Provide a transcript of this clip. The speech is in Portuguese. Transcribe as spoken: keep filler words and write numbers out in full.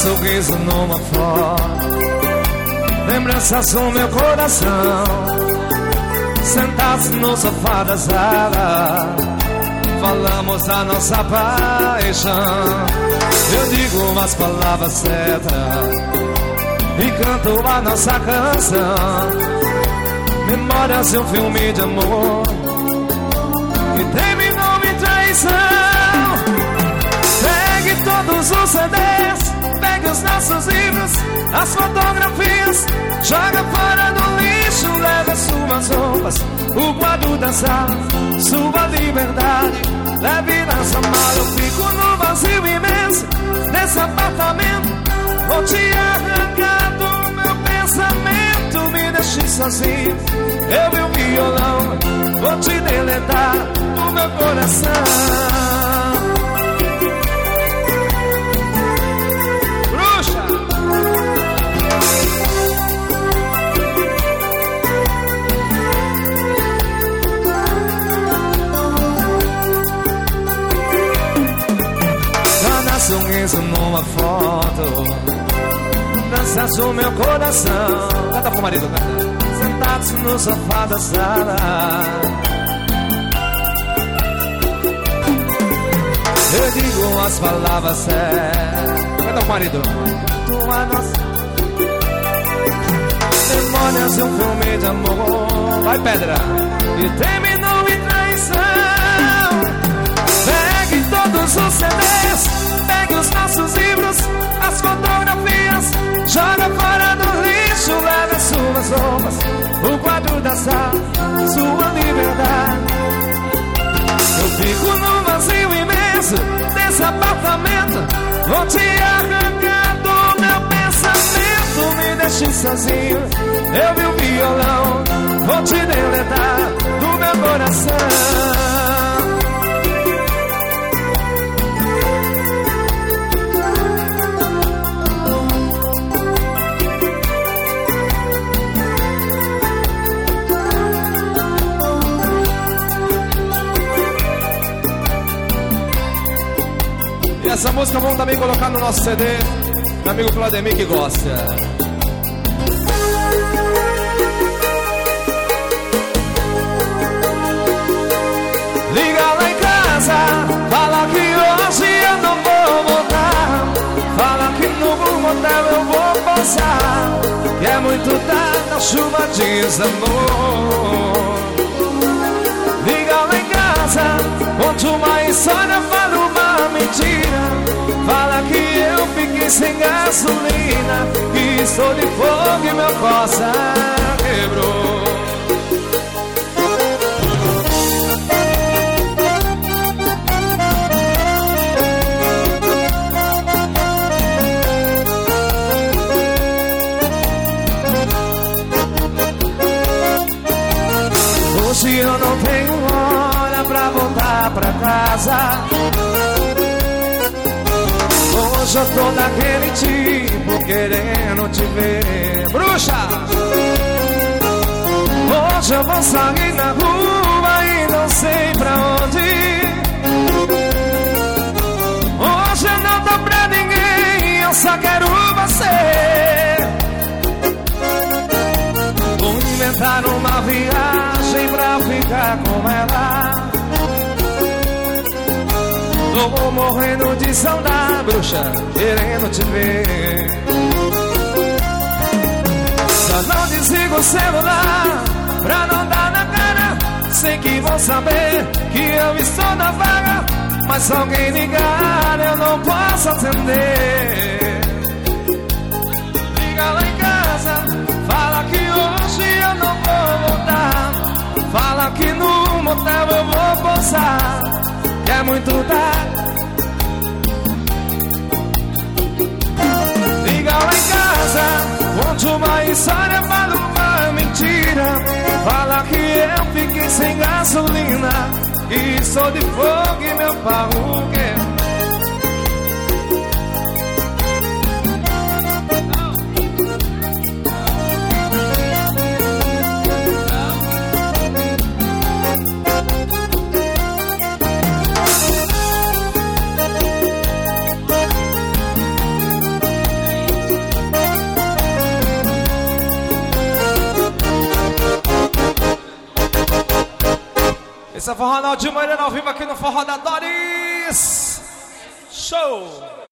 sorriso numa foto, lembranças no meu coração, sentados no sofá da sala, falamos da nossa paixão. Eu digo as palavras certas e canto a nossa canção, memórias de um filme de amor que terminou em traição. Pegue todos os C Ds, pegue os nossos livros, as fotografias, joga fora no lixo, leve suas roupas, o quadro da sala, sua liberdade, leve na sua mala. Eu fico no vazio imenso desse apartamento, vou te arrancar do meu pensamento, me deixe sozinho, eu e o violão, vou te deletar do meu coração. Sorriso numa foto, danças no meu coração. Canta pro marido, canta. Sentados no sofá da sala, eu digo as palavras certas. Canta pro marido. Tua nossa memórias de um filme de amor. Vai, pedra. E terminou em traição. Pegue todos os C Ds, pegue os nossos livros, as fotografias, joga fora do lixo, leve as suas roupas, o quadro da sala, sua liberdade. Eu fico num vazio imenso desse apartamento, vou te arrancar do meu pensamento, me deixe sozinho, eu e o violão, vou te deletar do meu coração. Essa música vamos também colocar no nosso C D, meu amigo Claudemir que gosta. Liga lá em casa, fala que hoje eu não vou voltar, fala que no motel eu vou passar, que é muito tarde na chuva de desamor. Liga lá em casa, conte uma história, fala uma mentira, fala que eu fiquei sem gasolina, que estou de fogo e meu coração quebrou. Hoje eu não tenho hora pra voltar pra casa, hoje eu tô daquele tipo querendo te ver, bruxa. Hoje eu vou sair na rua e não sei pra onde ir. Hoje eu não tô pra ninguém, eu só quero você. Vou inventar uma viagem pra ficar com ela. Tô morrendo de saudade, bruxa, querendo te ver. Só não desligo o celular pra não dar na cara. Sei que vão saber que eu estou na vaga, mas se alguém ligar eu não posso atender. Liga lá em casa, fala que hoje eu não vou voltar, fala que no motel eu vou pousar, que é muito tarde. Liga lá em casa, conte uma história, fala uma mentira, fala que eu fiquei sem gasolina, e sou de fogo e meu pau quebrou. Esse é Forró Ronaldinho Moreira ao vivo aqui no Forró da Doris. Show!